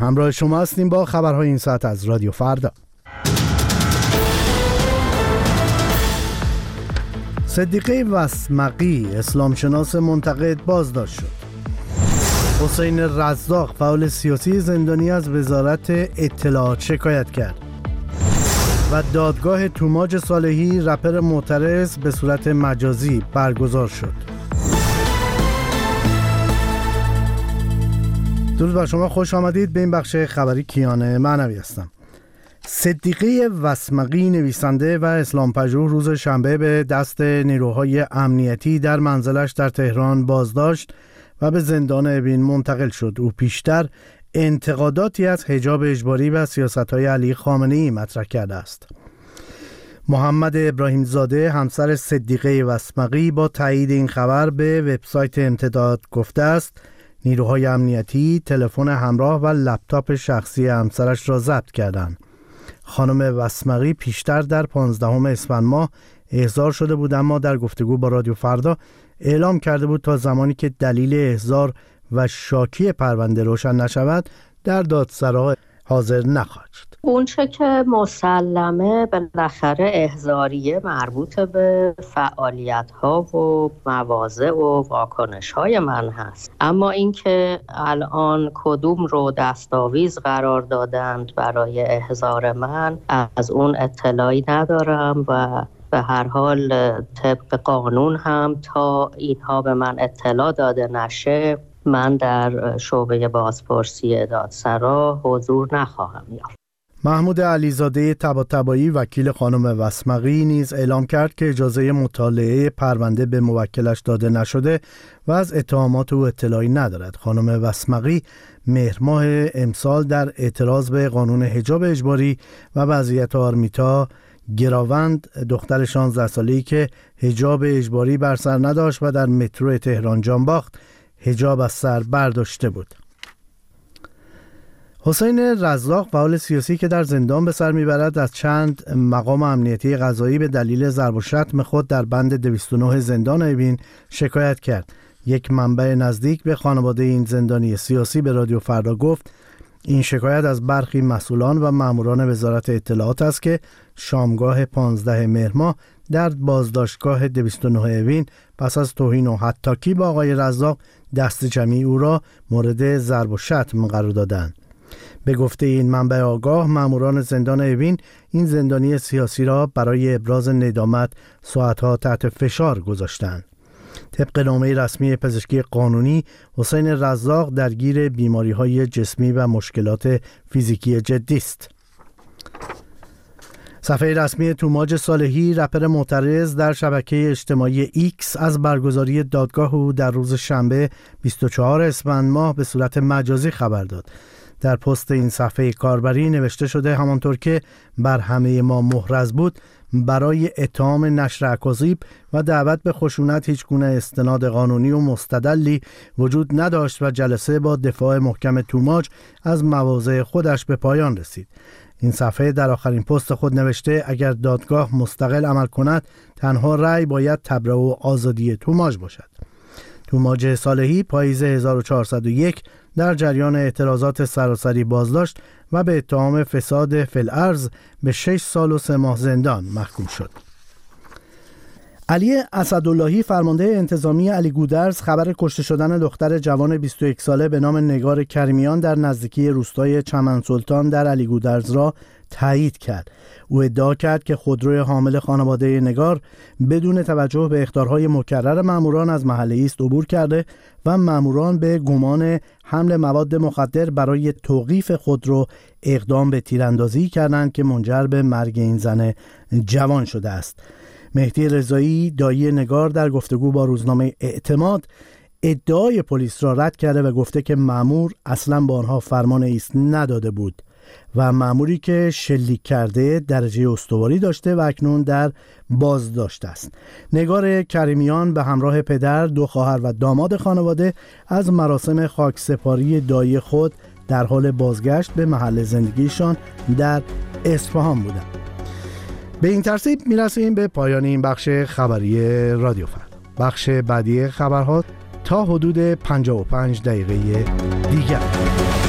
همراه شما هستیم با خبرهای این ساعت از رادیو فردا. صدیقه وسمقی اسلامشناس منتقد بازداشت شد. حسین رزاق فعال سیاسی زندانی از وزارت اطلاعات شکایت کرد و دادگاه توماج صالحی رپر معترض به صورت مجازی برگزار شد. درود بر شما، خوش آمدید به این بخش خبری کیان معنوی هستم. صدیقه وسمقی نویسنده و اسلام‌پژوه روز شنبه به دست نیروهای امنیتی در منزلش در تهران بازداشت و به زندان اوین منتقل شد. او پیشتر انتقاداتی از حجاب اجباری و سیاست‌های علی خامنه‌ای مطرح کرده است. محمد ابراهیم زاده همسر صدیقه وسمقی با تایید این خبر به وبسایت امتداد گفته است نیروهای امنیتی تلفن همراه و لپتاپ شخصی همسرش را ضبط کردند. خانم وسمقی پیشتر در 15 اسفند ماه احضار شده بود، اما در گفتگو با رادیو فردا اعلام کرده بود تا زمانی که دلیل احضار و شاکی پرونده روشن نشود در دادسرا حاضر نخواهد شد. اونچه که مسلمه بالاخره احضاریه مربوط به فعالیت‌ها و مواضع و واکنش‌های من هست، اما اینکه الان کدوم رو دستاویز قرار دادند برای احضار من از اون اطلاعی ندارم و به هر حال طبق قانون هم تا اینها به من اطلاع داده نشه من در شعبه بازپرسی دادسرا حضور نخواهم یافت. محمود علیزاده طباطبایی وکیل خانم وسمقی نیز اعلام کرد که اجازه مطالعه پرونده به موکلش داده نشده و از اتهامات او اطلاعی ندارد. خانم وسمقی مهر ماه امسال در اعتراض به قانون حجاب اجباری و وضعیت آرمیتا گراوند دختر 16 ساله‌ای که حجاب اجباری بر سر نداشت و در مترو تهران جانباخت حجاب از سر برداشته بود. حسین رزاق فعال سیاسی که در زندان به سر میبرد از چند مقام امنیتی قضایی به دلیل ضرب و شتم خود در بند 209 زندان اوین شکایت کرد. یک منبع نزدیک به خانواده این زندانی سیاسی به رادیو فردا گفت این شکایت از برخی مسئولان و ماموران وزارت اطلاعات است که شامگاه 15 مهر ماه در بازداشتگاه 209 اوین پس از توهین و حطاکی با آقای رزاق دست جمعی او را مورد ضرب و شتم قرار دادند. به گفته این منبع آگاه، ماموران زندان اوین این زندانی سیاسی را برای ابراز ندامت ساعتها تحت فشار گذاشتند. طبق نامه رسمی پزشکی قانونی، حسین رزاق درگیر بیماری‌های جسمی و مشکلات فیزیکی جدی است. صفحه رسمی توماج صالحی رپر معترض در شبکه اجتماعی ایکس از برگزاری دادگاه او در روز شنبه 24 اسفند ماه به صورت مجازی خبر داد. در پست این صفحه کاربری نوشته شده همانطور که بر همه ما محرز بود برای اتهام نشر اکاذیب و دعوت به خشونت هیچ گونه استناد قانونی و مستدلی وجود نداشت و جلسه با دفاع محکم توماج از مواضع خودش به پایان رسید. این صفحه در آخرین پست خود نوشته اگر دادگاه مستقل عمل کند تنها رأی باید تبرئه و آزادی توماج باشد. توماج صالحی پاییز 1401 در جریان اعتراضات سراسری بازداشت و به اتهام فساد فی الارض به 6 سال و 3 ماه زندان محکوم شد. علی اسداللهی فرمانده انتظامی علی گودرز خبر کشته شدن دختر جوان 21 ساله به نام نگار کریمیان در نزدیکی روستای چمن سلطان در علی گودرز را تایید کرد. او ادعا کرد که خودروی حامل خانواده نگار بدون توجه به اخطارهای مکرر ماموران از محله ایست عبور کرده و ماموران به گمان حمل مواد مخدر برای توقیف خودرو اقدام به تیراندازی کردند که منجر به مرگ این زن جوان شده است. مهدی رضایی دایی نگار در گفتگو با روزنامه اعتماد ادعای پلیس را رد کرده و گفته که مأمور اصلا با آنها فرمان ایست نداده بود و مأموری که شلیک کرده درجه استواری داشته و اکنون در بازداشت است. نگار کریمیان به همراه پدر، 2 خواهر و داماد خانواده از مراسم خاکسپاری دایی خود در حال بازگشت به محل زندگیشان در اصفهان بودند. به این ترتیب میرسیم به پایان این بخش خبری رادیو فردا. بخش بعدی خبرها تا حدود 55 دقیقه دیگر.